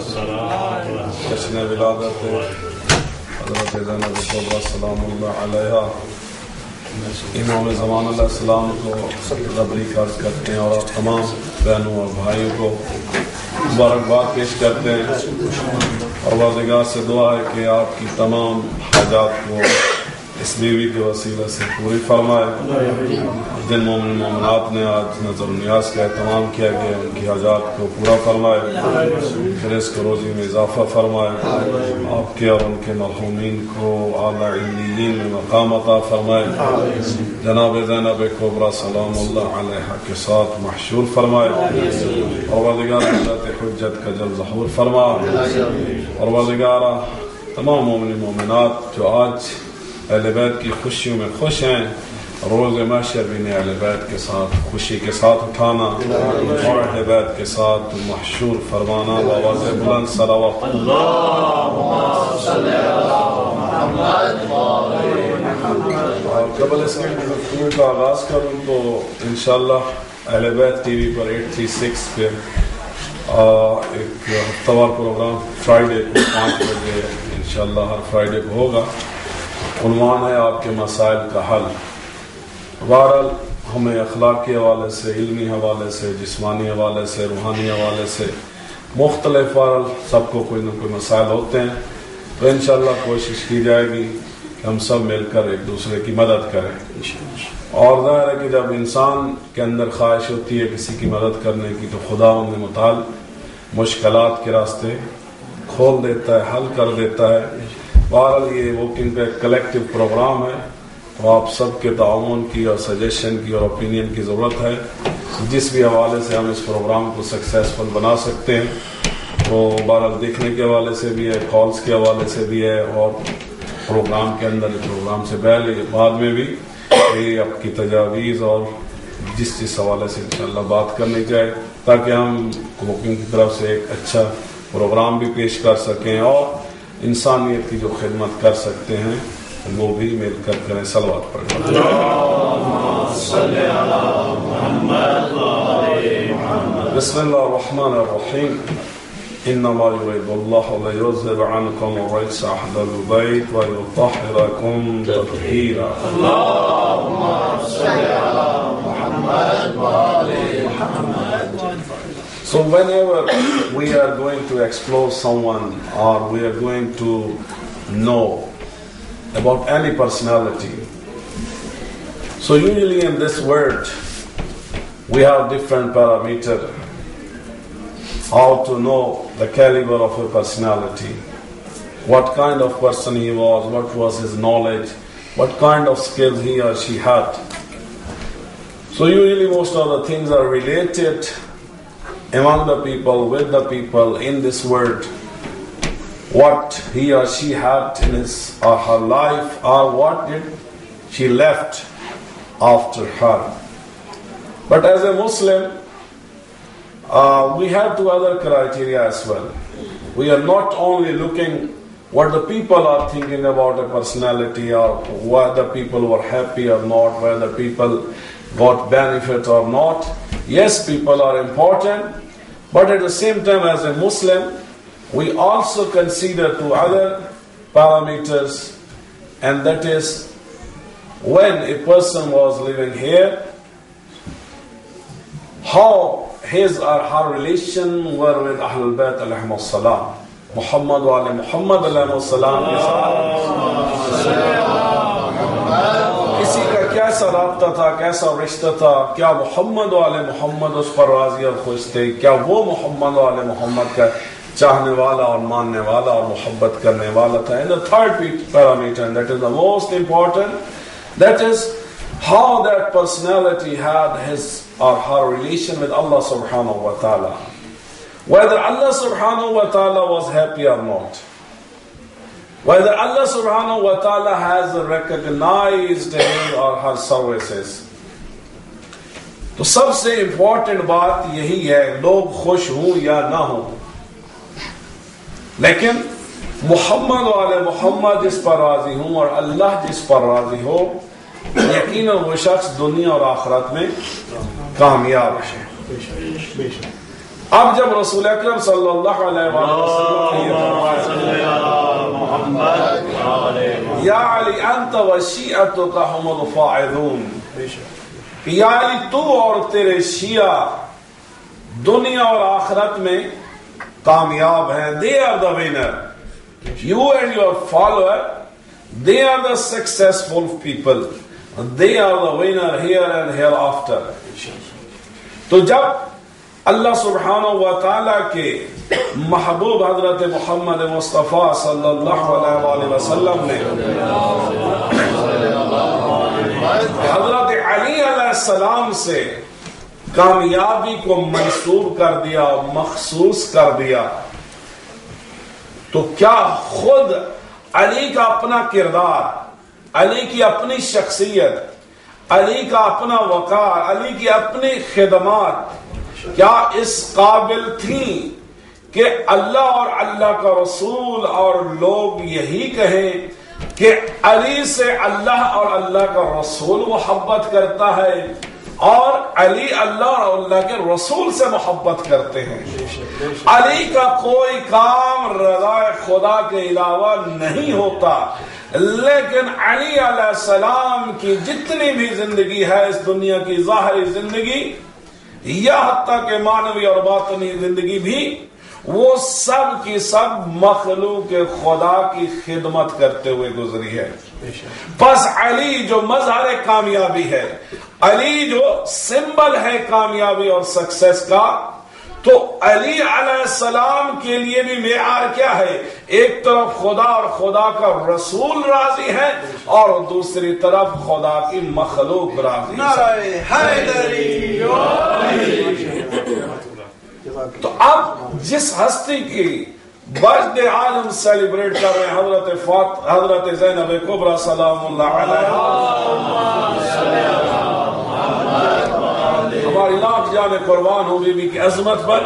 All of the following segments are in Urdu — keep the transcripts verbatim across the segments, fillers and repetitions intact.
جشن ولادت حضرت زینب کبریٰ سلام اللہ علیہا امام زمان علیہ السلام کو تبریک عرض کرتے ہیں اور تمام بہنوں اور بھائیوں کو مبارکباد پیش کرتے ہیں اور پروردگار سے دعا ہے کہ آپ کی تمام حاجات کو اس بیوی کے وسیلے سے پوری فرمائے. جن مومن مومنات نے آج نظر و نیاز کا اہتمام کیا گیا ان کی حاجات کو پورا فرمائے, پھر اس کو روزی میں اضافہ فرمائے, آپ کے اور ان کے مرحومین کو اعلیٰ علیین میں مقام عطا فرمائے, جناب زینب کبریٰ سلام اللہ علیہا کے ساتھ محشور فرمائے, اور پروردگار حضرت حجت کا جل ظہور فرما, اور پروردگار تمام مومن مومنات جو آج اہل بیت کی خوشیوں میں خوش ہیں, روز محشر بھی نے اہل بیت کے ساتھ خوشی کے ساتھ اٹھانا اور اہل بیت کے ساتھ محشور فرمانا. آواز بلند صلوات قبل اس کے گفتگو کا آغاز کروں تو انشاءاللہ اہل بیت ٹی وی پر ایٹ تھری سکس پہ ایک ہفتہ وار پروگرام فرائیڈے کو پانچ بجے انشاءاللہ ہر فرائیڈے کو ہوگا. عنوان ہے آپ کے مسائل کا حل. بہرحال ہمیں اخلاقی حوالے سے, علمی حوالے سے, جسمانی حوالے سے, روحانی حوالے سے مختلف بہرحال سب کو کوئی نہ کوئی مسائل ہوتے ہیں, تو انشاءاللہ کوشش کی جائے گی کہ ہم سب مل کر ایک دوسرے کی مدد کریں. اور ظاہر ہے کہ جب انسان کے اندر خواہش ہوتی ہے کسی کی مدد کرنے کی تو خدا ان متعال مشکلات کے راستے کھول دیتا ہے, حل کر دیتا ہے. بہرحال یہ ووکنگ کا ایک کلیکٹیو پروگرام ہے, تو آپ سب کے تعاون کی اور سجیشن کی اور اوپینین کی ضرورت ہے. جس بھی حوالے سے ہم اس پروگرام کو سکسیسفل بنا سکتے ہیں, تو بہرحال دیکھنے کے حوالے سے بھی ہے, کالز کے حوالے سے بھی ہے, اور پروگرام کے اندر پروگرام سے پہلے بعد میں بھی یہ آپ کی تجاویز اور جس جس حوالے سے انشاءاللہ بات کرنی چاہے, تاکہ ہم ووکنگ کی طرف سے ایک اچھا پروگرام بھی پیش کر سکیں اور انسانیت کی جو خدمت کر سکتے ہیں وہ بھی مل کر کریں. صلوات پڑھیں. بسم اللہ الرحمن الرحیم. انما يريد الله ليذهب عنكم الرجس اهل البيت ويطهركم تطهيرا. اللهم صل على محمد وآل محمد. So whenever we are going to explore someone or we are going to know about any personality, so usually in this world we have different parameters how to know the caliber of a personality, what kind of person he was, what was his knowledge, what kind of skills he or she had. So usually most of the things are related among the people, with the people in this world, what he or she had in his or her life, or what did she left after her. But as a Muslim, uh, we have two other criteria as well. We are not only looking what the people are thinking about a personality, or whether people were happy or not, whether people got benefit or not. Yes, people are important, but at the same time as a Muslim, we also consider two other parameters, and that is when a person was living here, how his or her relation were with Ahlul Bayt alayhimus salam, Muhammad wa ali Muhammad alayhimus salam ke saath کسی کا کیسا رابطہ تھا, کیسا رشتہ تھا, کیا محمد و آل محمد اس پر راضی اور خوش تھے, کیا وہ محمد و آل محمد کا چاہنے والا اور ماننے والا اور محبت کرنے والا تھا. And the third parameter, and that is the most important, that is how that personality had his or her relation with Allah subhanahu wa ta'ala. Whether Allah subhanahu wa ta'ala was happy or not. Whether Allah subhanahu wa ta'ala has recognized his or her services. تو سب سے امپورٹنٹ بات یہی ہے, لوگ خوش ہوں یا نہ ہوں, لیکن محمد والے محمد جس پر راضی ہوں اور اللہ جس پر راضی ہو, یقیناً وہ شخص دنیا اور آخرت میں کامیاب ہے. اب جب رسول اکرم صلی اللہ علیہ وسلم یا علی انت و شیعتک هم الفائزون، یا علی تو اور تیرے شیعہ دنیا اور آخرت میں کامیاب ہیں. they are the winner. you and your follower, they are the successful people. they are the winner here and hereafter. تو جب اللہ سبحانہ و تعالیٰ کے محبوب حضرت محمد مصطفیٰ صلی اللہ علیہ وآلہ وسلم نے حضرت علی علیہ السلام سے کامیابی کو منسوب کر دیا، مخصوص کر دیا، تو کیا خود علی کا اپنا کردار، علی کی اپنی شخصیت، علی کا اپنا وقار، علی کی اپنی خدمات کیا اس قابل تھیں کہ اللہ اور اللہ کا رسول اور لوگ یہی کہیں کہ علی سے اللہ اور اللہ کا رسول محبت کرتا ہے اور علی اللہ اور اللہ کے رسول سے محبت کرتے ہیں؟ علی کا کوئی کام رضا خدا کے علاوہ نہیں ہوتا، لیکن علی علیہ السلام کی جتنی بھی زندگی ہے اس دنیا کی ظاہری زندگی یا حتیٰ کہ معنوی اور باطنی زندگی بھی، وہ سب کی سب مخلوق خدا کی خدمت کرتے ہوئے گزری ہے. بس علی جو مظہر کامیابی ہے، علی جو سمبل ہے کامیابی اور سکسیس کا، تو علی علیہ السلام کے لیے بھی معیار کیا ہے؟ ایک طرف خدا اور خدا کا رسول راضی ہے اور دوسری طرف خدا کی مخلوق راضی ہے. تو اب جس ہستی کی برتھ ڈے آج ہم سیلیبریٹ کر رہے ہیں، حضرت فاطمہ حضرت زینب کبریٰ سلام اللہ علیہا، ہماری لاکھ جانے قربان ہو بی بی کی عظمت پر.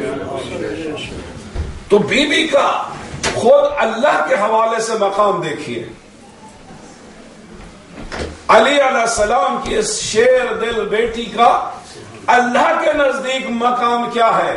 تو بی بی کا خود اللہ کے حوالے سے مقام دیکھیے. علی علیہ السلام کی اس شیر دل بیٹی کا اللہ کے نزدیک مقام کیا ہے؟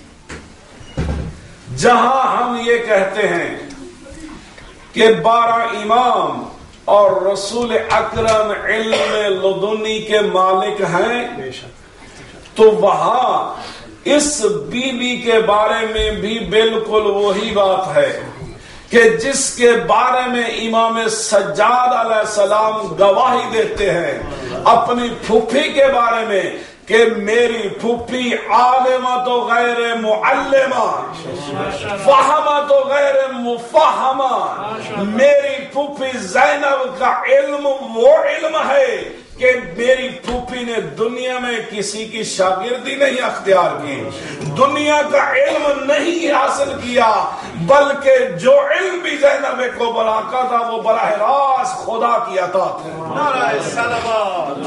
جہاں ہم یہ کہتے ہیں کہ بارہ امام اور رسول اکرم علم لدنی کے مالک ہیں، تو وہاں اس بی بی کے بارے میں بھی بالکل وہی بات ہے کہ جس کے بارے میں امام سجاد علیہ السلام گواہی دیتے ہیں اپنی پھوپھی کے بارے میں کہ میری پھوپھی عالمہ تو غیر معلمہ، فہمہ تو غیر مفہمہ. میری پھوپھی زینب کا علم وہ علم ہے کہ میری پھوپھی نے دنیا میں کسی کی شاگردی نہیں اختیار کی، دنیا کا علم نہیں حاصل کیا، بلکہ جو علم بھی زینب کو بڑا کا تھا وہ براہ راست خدا کی عطا تھا. نعرہ صلوات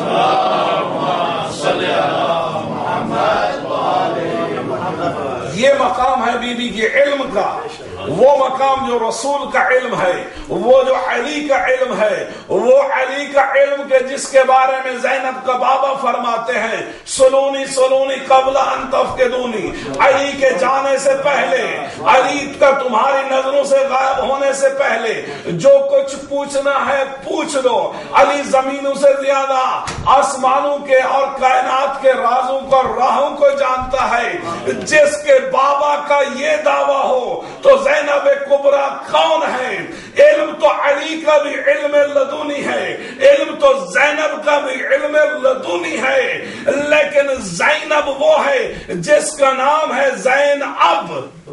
یہ مقام ہے بی بی کے علم کا، وہ مقام جو رسول کا علم ہے، وہ جو علی کا علم ہے، وہ علی کا علم کے جس کے بارے میں زینب کا بابا فرماتے ہیں سلونی سلونی قبل ان تفقدونی، علی کے جانے سے پہلے، علی کا تمہاری نظروں سے غائب ہونے سے پہلے جو کچھ پوچھنا ہے پوچھ لو. علی زمینوں سے زیادہ آسمانوں کے اور کائنات کے رازوں کو راہوں کو جانتا ہے. جس کے بابا کا یہ دعویٰ ہو تو زینب کبریٰ کون ہے؟ علم تو علی کا بھی علم لدنی ہے، علم تو زینب کا بھی علم لدنی ہے، لیکن زینب وہ ہے جس کا نام ہے زین اب،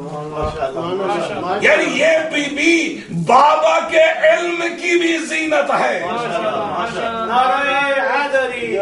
یعنی یہ بی بی بابا کے علم کی بھی زینت ہے. نعرہ حیدری،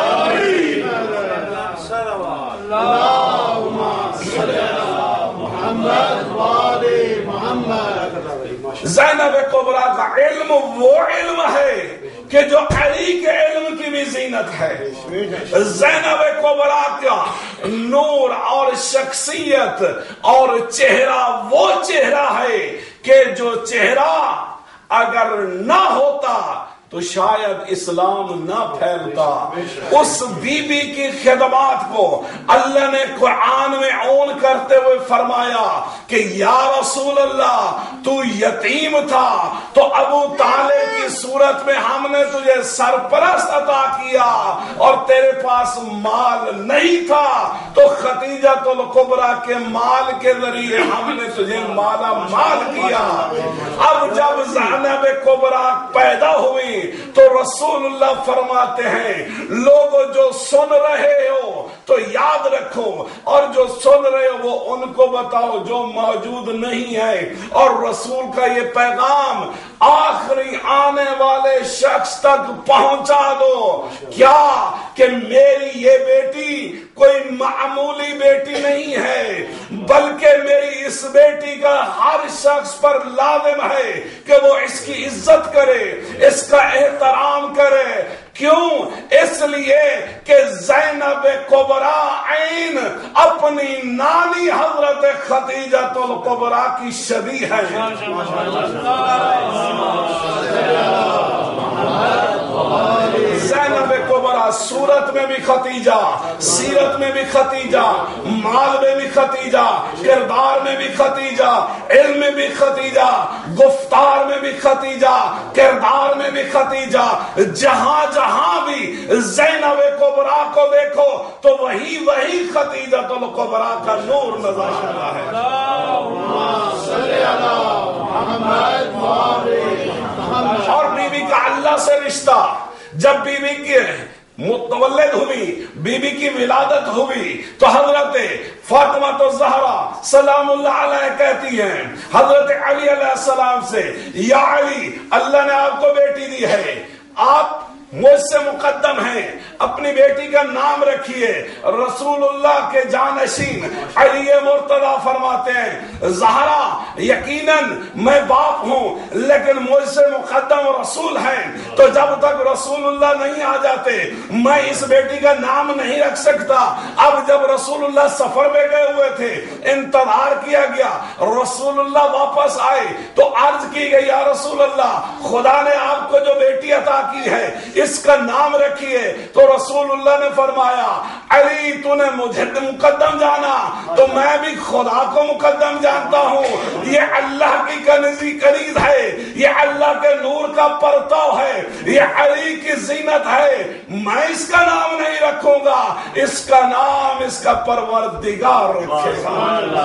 زینب کبریٰ کا علم وہ علم ہے کہ جو علی کے علم کی بھی زینت ہے. زینب کبریٰ کا نور اور شخصیت اور چہرہ وہ چہرہ ہے کہ جو چہرہ اگر نہ ہوتا تو شاید اسلام نہ پھیلتا۔ اس بی بی کی خدمات کو اللہ نے قرآن میں اون کرتے ہوئے فرمایا کہ یا رسول اللہ تو یتیم تھا تو ابو طالب کی صورت میں ہم نے تجھے سرپرست عطا کیا، اور تیرے پاس مال نہیں تھا تو خدیجہ الکبریٰ کے مال کے ذریعے ہم نے تجھے مالا مال کیا۔ اب جب زینب کبریٰ پیدا ہوئی تو رسول اللہ فرماتے ہیں لوگوں جو سن رہے ہو تو یاد رکھو، اور جو سن رہے ہو وہ ان کو بتاؤ جو موجود نہیں ہے، اور رسول کا یہ پیغام آخری آنے والے شخص تک پہنچا دو۔ کیا کہ میری یہ بیٹی کوئی معمولی بیٹی نہیں ہے، بلکہ میری اس بیٹی کا ہر شخص پر لازم ہے کہ وہ اس کی عزت کرے، اس کا احترام کرے۔ کیوں؟ اس لیے کہ زینب کبریٰ عین اپنی نانی حضرت خدیجہ الکبریٰ کی شبیہ ہے۔ زینب کبریٰ صورت میں بھی خدیجہ، سیرت میں بھی خدیجہ، مال میں بھی خدیجہ، کردار میں بھی خدیجہ، علم میں بھی خدیجہ، گفتار میں بھی خدیجہ، کردار میں بھی خدیجہ۔ جہاں جہاں بھی زینب کبریٰ کو دیکھو تو وہی وہی خدیجہ الکبریٰ کا نور نظر آتا ہے۔ اور بی بی کا اللہ سے رشتہ، جب بی بی کی متولد ہوئی، بی بی کی ولادت ہوئی تو حضرت فاطمہ الزہرا سلام اللہ علیہ کہتی ہیں حضرت علی علیہ السلام سے، یا علی اللہ نے آپ کو بیٹی دی ہے، آپ مجھ سے مقدم ہیں، اپنی بیٹی کا نام رکھیے۔ رسول اللہ کے جانشین علی مرتضیٰ فرماتے ہیں زہرا یقیناً میں باپ ہوں لیکن مجھ سے مقدم رسول ہیں، تو جب تک رسول اللہ نہیں آ جاتے میں اس بیٹی کا نام نہیں رکھ سکتا۔ اب جب رسول اللہ سفر میں گئے ہوئے تھے، انتظار کیا گیا، رسول اللہ واپس آئے تو عرض کی گئی یا رسول اللہ خدا نے آپ کو جو بیٹی عطا کی ہے اس کا نام رکھیے، تو رسول اللہ نے فرمایا علی تو نے مجھے مقدم جانا تو میں بھی خدا کو مقدم جانتا ہوں، یہ اللہ کی کنزی کنیز ہے، یہ اللہ کے نور کا پرتو ہے، یہ علی کی زینت ہے، میں اس کا نام نہیں رکھوں گا، اس کا نام اس کا پروردگار رکھے گا۔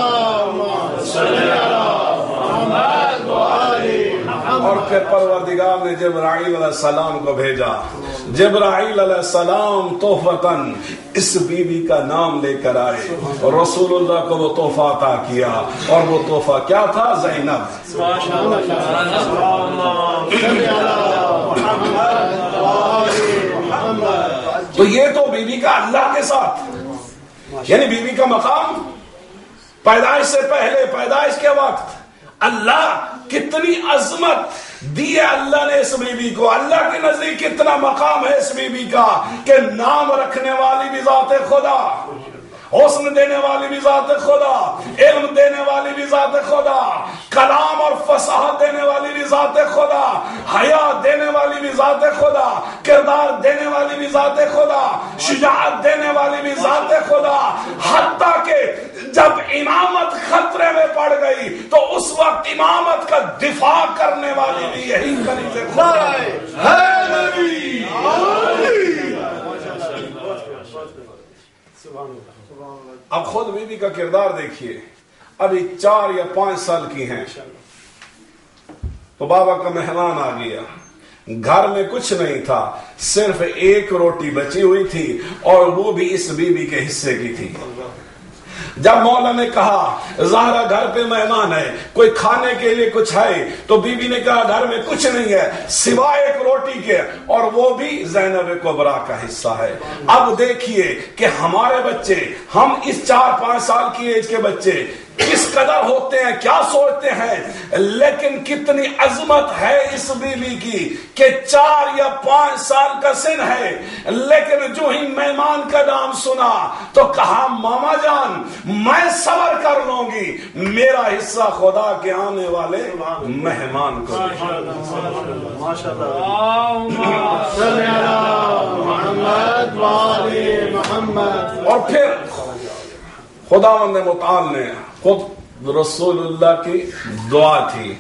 اور پھر پروردگار نے جبرائیل علیہ السلام کو بھیجا، جبرائیل علیہ السلام تحفتاً اس بی بی کا نام لے کر آئے اور رسول اللہ کو وہ تحفہ عطا کیا، اور وہ تحفہ کیا تھا؟ زینب۔ تو یہ تو بی بی کا اللہ کے ساتھ، یعنی بی بی کا مقام پیدائش سے پہلے، پیدائش کے وقت اللہ کتنی عظمت دی ہے اللہ نے اس بی بی کو، اللہ کے نزدیک کتنا مقام ہے اس بی بی کا کہ نام رکھنے والی بھی ذات خدا، حسن دینے والی بھی ذات خدا، علم دینے والی بھی ذات خدا، کلام اور فصاحت دینے والی بھی ذات خدا، حیا دینے والی بھی ذات خدا، کردار دینے والی بھی ذات خدا، شجاعت دینے والی بھی ذات خدا، حتیٰ کہ جب امامت خطرے میں پڑ گئی تو اس وقت امامت کا دفاع کرنے والی بھی یہی کنیز خدا ہے۔ اب خود بی بی کا کردار دیکھیے، ابھی چار یا پانچ سال کی ہیں تو بابا کا مہمان آ گیا، گھر میں کچھ نہیں تھا، صرف ایک روٹی بچی ہوئی تھی اور وہ بھی اس بی بی کے حصے کی تھی۔ جب مولا نے کہا زہرا گھر پہ مہمان ہے، کوئی کھانے کے لیے کچھ ہے، تو بی بی نے کہا گھر میں کچھ نہیں ہے سوائے ایک روٹی کے، اور وہ بھی زینب کبریٰ کا حصہ ہے۔ اب دیکھیے کہ ہمارے بچے، ہم اس چار پانچ سال کی ایج کے بچے کس قدر ہوتے ہیں کیا سوچتے ہیں، لیکن کتنی عظمت ہے اس بیوی کی کہ چار یا پانچ سال کا سن ہے، لیکن جو ہی مہمان کا نام سنا تو کہا ماما جان میں صبر کر لوں گی، میرا حصہ خدا کے آنے والے مہمان کو اور پھر خداوند متعال نے خود رسول اللہ کی دعا تھی،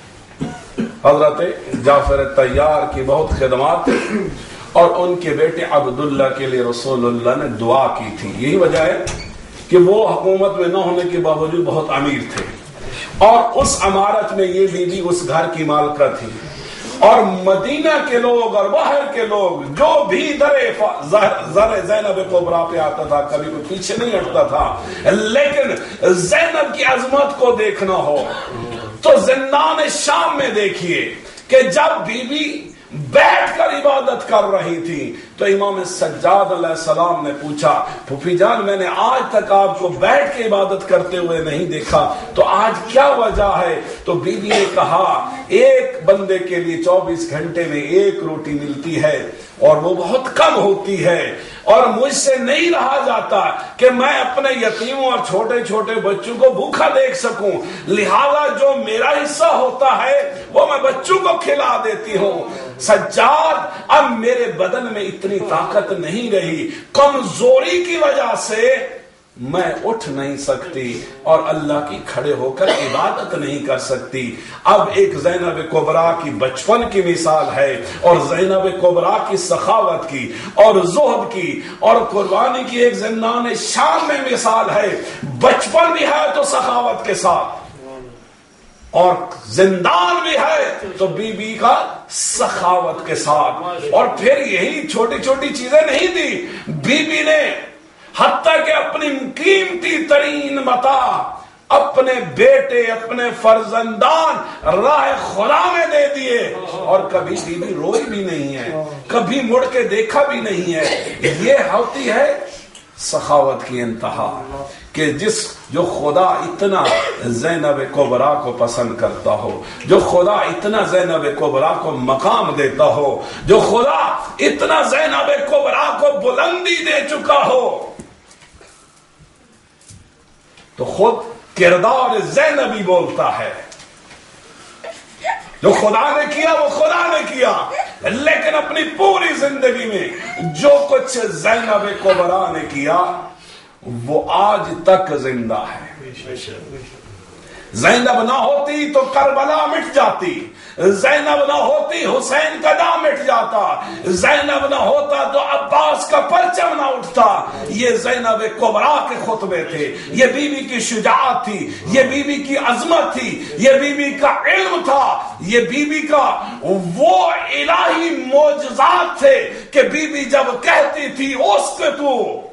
حضرت جعفر طیار کی بہت خدمات تھی اور ان کے بیٹے عبداللہ کے لیے رسول اللہ نے دعا کی تھی. یہی وجہ ہے کہ وہ حکومت میں نہ ہونے کے باوجود بہت امیر تھے اور اس عمارت میں یہ بیوی اس گھر کی مالکہ تھی، اور مدینہ کے لوگ اور باہر کے لوگ جو بھی درے زر زینب کبریٰ پہ آتا تھا کبھی کوئی پیچھے نہیں ہٹتا تھا، لیکن زینب کی عظمت کو دیکھنا ہو تو زندان شام میں دیکھیے کہ جب بی بی بیٹھ کر عبادت کر رہی تھی تو امام سجاد علیہ السلام نے پوچھا پھوپھی جان میں نے آج تک آپ کو بیٹھ کے عبادت کرتے ہوئے نہیں دیکھا، تو آج کیا وجہ ہے؟ تو بی بی نے کہا ایک بندے کے لیے چوبیس گھنٹے میں ایک روٹی ملتی ہے اور وہ بہت کم ہوتی ہے اور مجھ سے نہیں رہا جاتا کہ میں اپنے یتیموں اور چھوٹے چھوٹے بچوں کو بھوکا دیکھ سکوں، لہذا جو میرا حصہ ہوتا ہے وہ میں بچوں کو کھلا دیتی ہوں. سجاد اب میرے بدن میں اتنی طاقت نہیں رہی، کمزوری کی وجہ سے میں اٹھ نہیں سکتی اور اللہ کی کھڑے ہو کر عبادت نہیں کر سکتی. اب ایک زینب کبریٰ کی بچپن کی مثال ہے اور زینب کبریٰ کی سخاوت کی اور زہد کی اور قربانی کی ایک زندان شام میں مثال ہے. بچپن بھی ہے تو سخاوت کے ساتھ اور زندان بھی ہے تو بی بی کا سخاوت کے ساتھ. اور پھر یہی چھوٹی چھوٹی چیزیں نہیں دی، بی بی نے حتیٰ کہ اپنی قیمتی ترین متاع اپنے بیٹے اپنے فرزندان راہ خدا میں دے دیے اور کبھی بی بی روئی بھی نہیں ہے، کبھی مڑ کے دیکھا بھی نہیں ہے. یہ ہوتی ہے سخاوت کی انتہا کہ جس جو خدا اتنا زینب کبریٰ کو پسند کرتا ہو، جو خدا اتنا زینب کبریٰ کو مقام دیتا ہو، جو خدا اتنا زینب کبریٰ کو بلندی دے چکا ہو، تو خود کردار زینبی بولتا ہے. جو خدا نے کیا وہ خدا نے کیا، لیکن اپنی پوری زندگی میں جو کچھ زینب کبریٰ نے کیا وہ آج تک زندہ ہے. زینب نہ ہوتی تو کربلا مٹ جاتی، زینب نہ ہوتی حسین کا نام مٹ جاتا، زینب نہ ہوتا تو عباس کا پرچم نہ اٹھتا. یہ زینب کبریٰ کے خطبے تھے، یہ بی بی کی شجاعت تھی، یہ بی بی کی عظمت تھی، یہ بی بی کا علم تھا، یہ بی بی کا وہ الہی معجزات تھے کہ بی بی جب کہتی تھی اس کے تو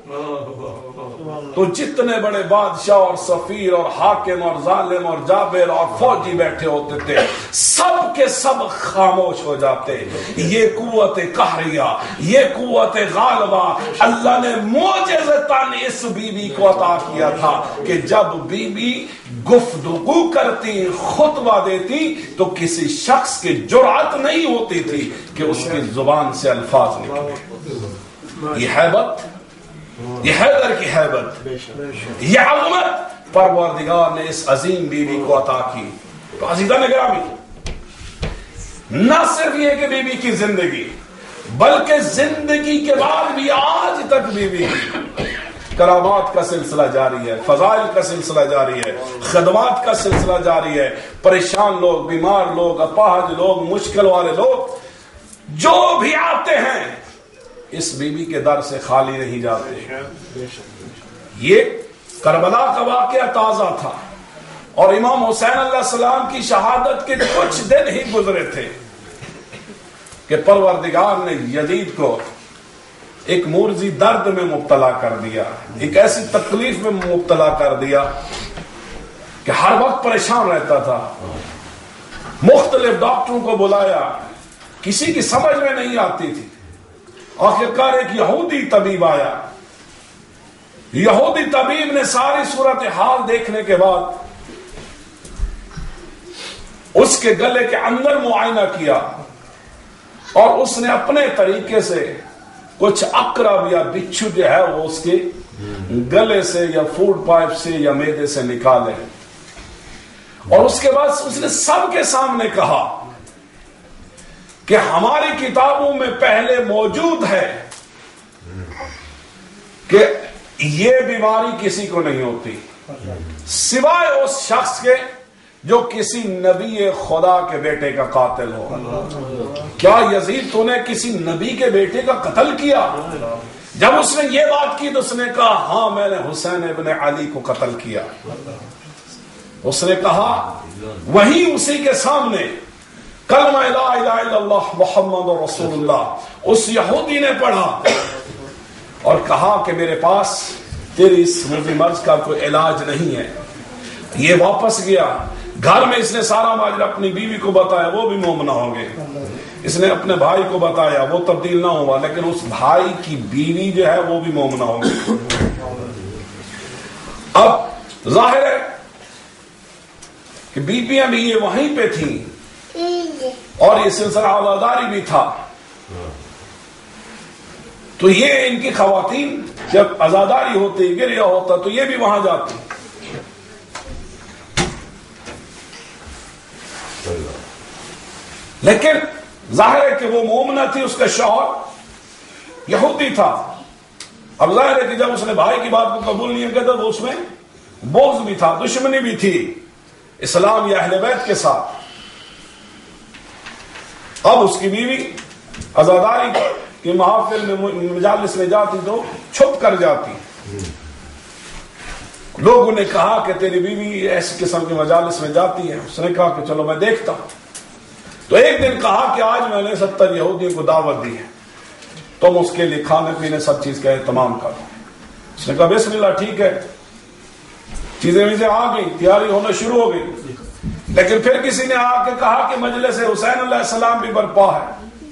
تو جتنے بڑے بادشاہ اور سفیر اور حاکم اور ظالم اور جابر اور فوجی بیٹھے ہوتے تھے سب کے سب خاموش ہو جاتے. یہ قوت قہریہ، یہ قوت غالبہ اللہ نے معجزتاً اس بی بی کو عطا کیا تھا کہ جب بی بی گفتگو کرتی، خطبہ دیتی تو کسی شخص کی جرأت نہیں ہوتی تھی کہ اس کی زبان سے الفاظ نکلے. یہ حیبت، یہ حیدر کی حیبت، یہ عظمت پروردگار نے اس عظیم بیوی کو عطا کی. تو عزیزان گرامی، نہ صرف یہ کہ بیوی کی زندگی بلکہ زندگی کے بعد بھی آج تک بیوی کرامات کا سلسلہ جاری ہے، فضائل کا سلسلہ جاری ہے، خدمات کا سلسلہ جاری ہے. پریشان لوگ، بیمار لوگ، اپاہج لوگ، مشکل والے لوگ جو بھی آتے ہیں اس بی بی کے در سے خالی نہیں جاتے. یہ کربلا کا واقعہ تازہ تھا اور امام حسین علیہ السلام کی شہادت کے کچھ دن ہی گزرے تھے کہ پروردگار نے یزید کو ایک مورزی درد میں مبتلا کر دیا، ایک ایسی تکلیف میں مبتلا کر دیا کہ ہر وقت پریشان رہتا تھا. مختلف ڈاکٹروں کو بلایا، کسی کی سمجھ میں نہیں آتی تھی. آخرکار ایک یہودی طبیب آیا. یہودی طبیب نے ساری صورتحال دیکھنے کے بعد اس کے گلے کے اندر معائنہ کیا اور اس نے اپنے طریقے سے کچھ عقرب یا بچھو جو ہے وہ اس کے گلے سے یا فوڈ پائپ سے یا معدے سے نکالے، اور اس کے بعد اس نے سب کے سامنے کہا کہ ہماری کتابوں میں پہلے موجود ہے کہ یہ بیماری کسی کو نہیں ہوتی سوائے اس شخص کے جو کسی نبی خدا کے بیٹے کا قاتل ہو۔ کیا یزید تو نے کسی نبی کے بیٹے کا قتل کیا؟ جب اس نے یہ بات کی تو اس نے کہا ہاں میں نے حسین ابن علی کو قتل کیا۔ اس نے کہا وہی اسی کے سامنے کلمہ لا الہ الا اللہ محمد رسول اللہ اس یہودی نے پڑھا اور کہا کہ میرے پاس تیری اس روزی مرض کا کوئی علاج نہیں ہے۔ یہ واپس گیا گھر میں، اس نے سارا ماجرا اپنی بیوی کو بتایا، وہ بھی مومنہ ہو گئے۔ اس نے اپنے بھائی کو بتایا، وہ تبدیل نہ ہوا، لیکن اس بھائی کی بیوی جو ہے وہ بھی مومنہ ہو گئی۔ اب ظاہر ہے کہ بیویاں بھی یہ وہیں پہ تھیں اور یہ سلسلہ عزاداری بھی تھا، تو یہ ان کی خواتین جب عزاداری ہوتی، گریہ ہوتا، تو یہ بھی وہاں جاتی۔ لیکن ظاہر ہے کہ وہ مومنہ تھی، اس کا شوہر یہودی تھا۔ اب ظاہر ہے کہ جب اس نے بھائی کی بات کو قبول نہیں کیا تو اس میں بغض بھی تھا، دشمنی بھی تھی اسلام یا اہل بیت کے ساتھ۔ اب اس کی بیوی عزاداری کی محافل میں مجالس میں جاتی تو چھپ کر جاتی۔ لوگوں نے کہا کہ تیری بیوی ایسی قسم کے مجالس میں جاتی ہے، اس نے کہا کہ چلو میں دیکھتا ہوں۔ تو ایک دن کہا کہ آج میں نے ستر یہودیوں کو دعوت دی ہے، تم اس کے لیے کھانے پینے سب چیز کا اہتمام کرو۔ اس نے کہا بسم اللہ، ٹھیک ہے۔ چیزیں مجھے آ گئی، تیاری ہونا شروع ہو گئی، لیکن پھر کسی نے آ کے کہا کہ مجلس حسین علیہ السلام بھی برپا ہے۔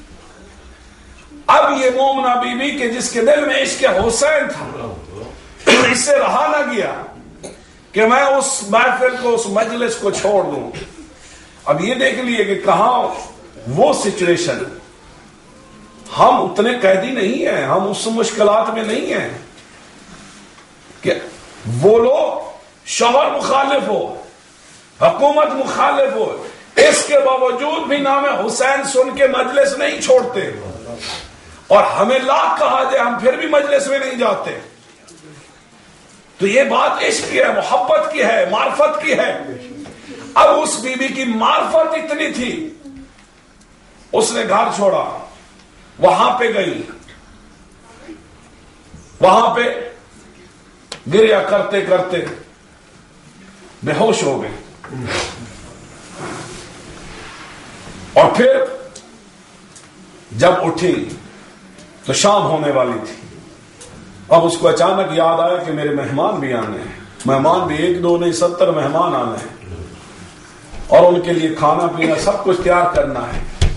اب یہ مومنہ بی بی کے جس کے دل میں عشق حسین تھا، اس سے رہا نہ گیا کہ میں اس محفل کو، اس مجلس کو چھوڑ دوں۔ اب یہ دیکھ لیے کہ کہاں وہ سچویشن، ہم اتنے قیدی نہیں ہیں، ہم اس مشکلات میں نہیں ہیں کہ وہ لوگ شوہر مخالف ہو، حکومت مخالف ہو، اس کے باوجود بھی نام حسین سن کے مجلس نہیں چھوڑتے، اور ہمیں لاکھ کہا جائے ہم پھر بھی مجلس میں نہیں جاتے۔ تو یہ بات عشق کی ہے، محبت کی ہے، معرفت کی ہے۔ اب اس بی بی کی معرفت اتنی تھی، اس نے گھر چھوڑا، وہاں پہ گئی، وہاں پہ گریہ کرتے کرتے بے ہوش ہو گئی، اور پھر جب اٹھی تو شام ہونے والی تھی۔ اب اس کو اچانک یاد آیا کہ میرے مہمان بھی آنے ہیں، مہمان بھی ایک دو نہیں ستر مہمان آنے ہیں، اور ان کے لیے کھانا پینا سب کچھ تیار کرنا ہے۔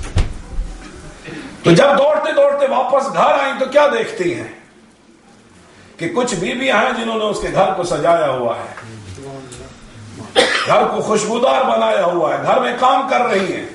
تو جب دوڑتے دوڑتے واپس گھر آئیں تو کیا دیکھتی ہیں کہ کچھ بیویاں ہیں جنہوں نے اس کے گھر کو سجایا ہوا ہے، گھر کو خوشبودار بنایا ہوا ہے، گھر میں کام کر رہی ہیں۔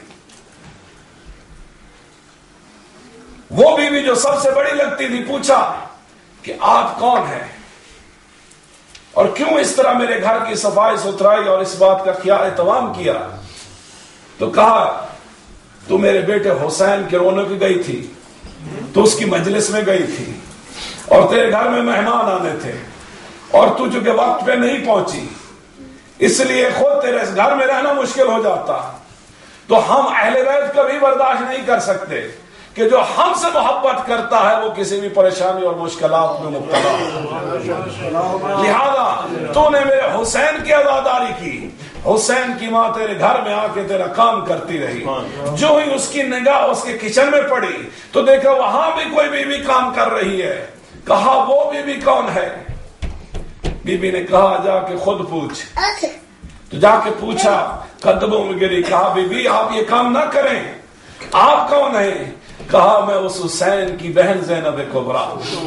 وہ بیوی جو سب سے بڑی لگتی تھی پوچھا کہ آپ کون ہیں اور کیوں اس طرح میرے گھر کی صفائی ستھرائی اور اس بات کا کیا اہتمام کیا؟ تو کہا تو میرے بیٹے حسین کے رونے کی گئی تھی، تو اس کی مجلس میں گئی تھی، اور تیرے گھر میں مہمان آنے تھے، اور تو چونکہ وقت پہ نہیں پہنچی اس لیے خود تیرے اس گھر میں رہنا مشکل ہو جاتا۔ تو ہم اہل بیت کبھی برداشت نہیں کر سکتے کہ جو ہم سے محبت کرتا ہے وہ کسی بھی پریشانی اور مشکلات میں مبتلا ہو۔ لہذا تو نے میرے حسین کی عزاداری کی، حسین کی ماں تیرے گھر میں آ کے تیرا کام کرتی رہی، جو ہی اس کی نگاہ اس کے کچن میں پڑی تو دیکھا وہاں بھی کوئی بیوی کام کر رہی ہے۔ کہا وہ بیوی کون ہے؟ بی بی نے کہا جا کے خود پوچھ۔ تو جا کے پوچھا، قدموں میں گری، کہا بی بی آپ یہ کام نہ کریں، آپ کون ہیں؟ کہا میں اس حسین کی بہن زینب کبریٰ۔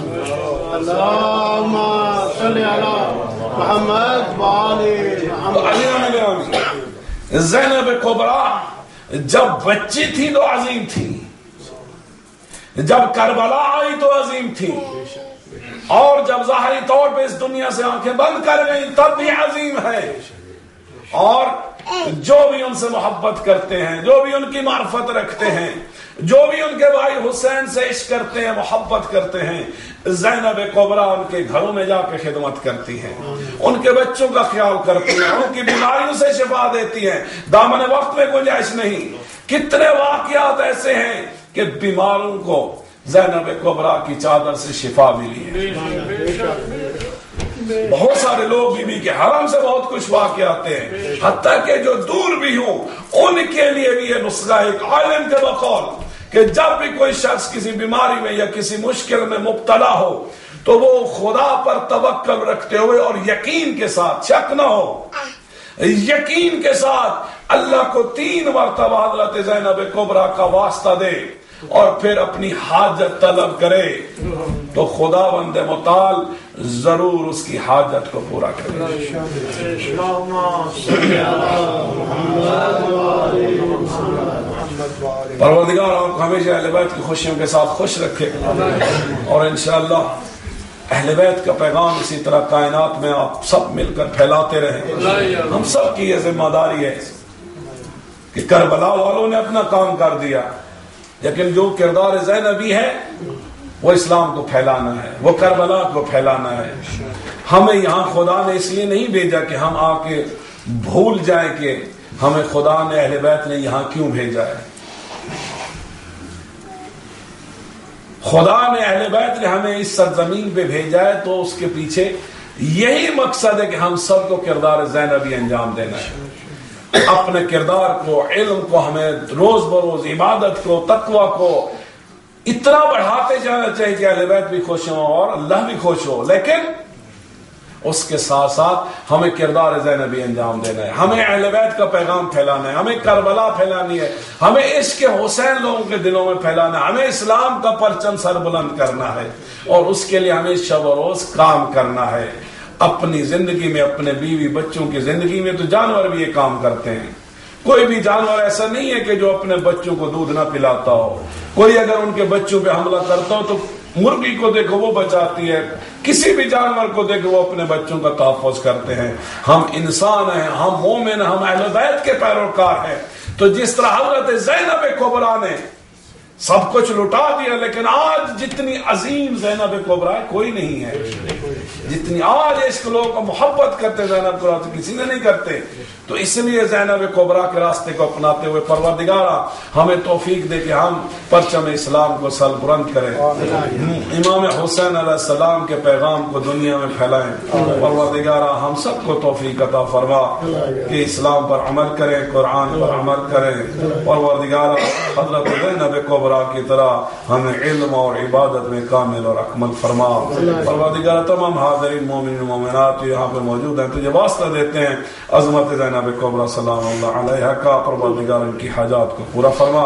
اللہم صلی علی محمد وآلہ محمد۔ زینب کبریٰ جب بچی تھی تو عظیم تھی، جب کربلا آئی تو عظیم تھی، اور جب ظاہری طور پہ اس دنیا سے آنکھیں بند کر گئی تب بھی عظیم ہے۔ اور جو بھی ان سے محبت کرتے ہیں، جو بھی ان کی معرفت رکھتے ہیں، جو بھی ان کے بھائی حسین سے عشق کرتے ہیں، محبت کرتے ہیں، زینب کبریٰ ان کے گھروں میں جا کے خدمت کرتی ہیں، ان کے بچوں کا خیال کرتی ہیں، ان کی بیماریوں سے شفا دیتی ہیں، دامن وقت میں گنجائش نہیں۔ کتنے واقعات ایسے ہیں کہ بیماروں کو زینب کبریٰ کی چادر سے شفا ملی ہے۔ بہت سارے لوگ بی بی کے حرم سے بہت کچھ واقع آتے ہیں، حتیٰ کہ جو دور بھی ہوں ان کے لیے بھی یہ نسخہ ایک عالم کے بقول کہ جب بھی کوئی شخص کسی بیماری میں یا کسی مشکل میں مبتلا ہو تو وہ خدا پر توکل رکھتے ہوئے اور یقین کے ساتھ، شک نہ ہو، یقین کے ساتھ اللہ کو تین مرتبہ حضرت زینب کبریٰ کا واسطہ دے اور پھر اپنی حاجت طلب کرے تو خدا بند متعال ضرور اس کی حاجت کو پورا کرے۔ پروردگار آپ کو ہمیشہ اہل بیت کی خوشیوں کے ساتھ خوش رکھے، اور انشاءاللہ اہل بیت کا پیغام اسی طرح کائنات میں آپ سب مل کر پھیلاتے رہیں۔ ہم سب کی یہ ذمہ داری ہے کہ کربلا والوں نے اپنا کام کر دیا، لیکن جو کردار زینبی ہے وہ اسلام کو پھیلانا ہے، وہ کربلا کو پھیلانا ہے۔ ہمیں یہاں خدا نے اس لیے نہیں بھیجا کہ ہم آ کے بھول جائیں کہ ہمیں خدا نے، اہل بیت نے یہاں کیوں بھیجا ہے۔ خدا نے، اہل بیت نے ہمیں اس سرزمین پہ بھیجا ہے تو اس کے پیچھے یہی مقصد ہے کہ ہم سب کو کردار زینبی انجام دینا ہے۔ اپنے کردار کو، علم کو، ہمیں روز بروز عبادت کو، تقوی کو اتنا بڑھاتے جانا چاہیے کہ اہل بیت بھی خوش ہوں اور اللہ بھی خوش ہو، لیکن اس کے ساتھ ساتھ ہمیں کردار زینبی انجام دینا ہے، ہمیں اہل بیت کا پیغام پھیلانا ہے، ہمیں کربلا پھیلانی ہے، ہمیں عشق حسین لوگوں کے دلوں میں پھیلانا ہے، ہمیں اسلام کا پرچم سر بلند کرنا ہے، اور اس کے لیے ہمیں شب و روز کام کرنا ہے۔ اپنی زندگی میں، اپنے بیوی بچوں کی زندگی میں تو جانور بھی یہ کام کرتے ہیں۔ کوئی بھی جانور ایسا نہیں ہے کہ جو اپنے بچوں کو دودھ نہ پلاتا ہو۔ کوئی اگر ان کے بچوں پہ حملہ کرتا ہو تو مرغی کو دیکھو وہ بچاتی ہے، کسی بھی جانور کو دیکھو وہ اپنے بچوں کا تحفظ کرتے ہیں۔ ہم انسان ہیں، ہم مومن ہیں، ہم اہل بیت کے پیروکار ہیں۔ تو جس طرح حضرت زینب کبریٰ نے سب کچھ لٹا دیا، لیکن آج جتنی عظیم زینب کبریٰ کوئی نہیں ہے، جتنی آج عشق لوگ محبت کرتے زینب کبریٰ تو کسی نے نہیں کرتے۔ تو اس لیے زینب کبریٰ کے راستے کو اپناتے ہوئے پروردگارہ ہمیں توفیق دے کہ ہم پرچم اسلام کو سر بلند کریں، امام حسین علیہ السلام کے پیغام کو دنیا میں پھیلائیں۔ پروردگارہ ہم سب کو توفیق عطا فرما کہ اسلام پر عمل کریں، قرآن پر عمل کریں۔ پروردگارہ حضرت زینب کبریٰ کی طرح ہمیں علم اور عبادت میں کامل اور اکمل فرما۔ پروردگارہ تمام حاضرین مومنین و مومنات یہاں پہ موجود ہیں تجھے واسطہ دیتے ہیں عظمت زینب کبریٰ سلام اللہ علیہ کا، پروردگار ان کی حاجات کو پورا فرما،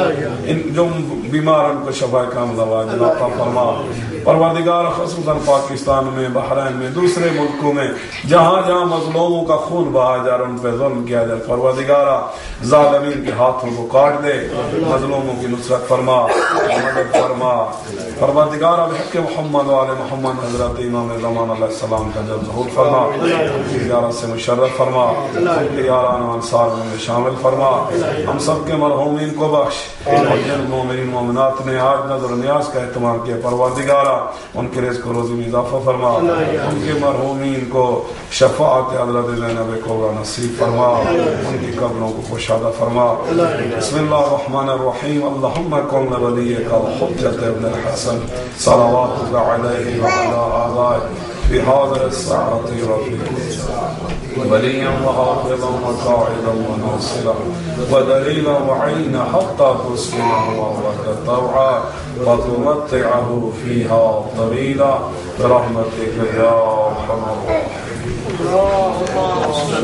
ان جو بیمار ان کو شفا کاملہ واجب عطا فرما۔ پروردگار خصوصاً پاکستان میں، بحرین میں، دوسرے ملکوں میں جہاں جہاں مظلوموں کا خون بہا جا رہا، ان پہ ظلم کیا جائے، پروردگارہ ظالمین کے ہاتھوں کو کاٹ دے، مظلوموں کی نصرت فرما، مدد فرما۔ پروردگارہ بحق محمد و آل محمد حضرت امام زمان علیہ السلام کا جلد ظہور فرما، زیارت سے مشرف فرما، یاران و انصار میں شامل فرما، ہم سب کے مرحومین کو بخش، اور جن مومنین مومنات نے آج نظر و نیاز کا اہتمام کیا پروردگارہ ان کے رزق و روزی میں اضافہ فرما، ان کے مرحومین کو شفاعت حضرت زینب کبریٰ نصیب فرما، ان کی قبروں کو کشادہ فرما۔ بسم اللہ الرحمن الرحیم، اللہم کن ولیک الحجۃ ابن الحسن صلواتک علیہ وعلی آبائہ فی هذه الساعة ربی ولیا وحافظا وقاعدا وناصرا ودلیلا وعینا حتى تسكنه أرضك طوعا وتمتعه فيها طويلا برحمتك يا أرحم الراحمين۔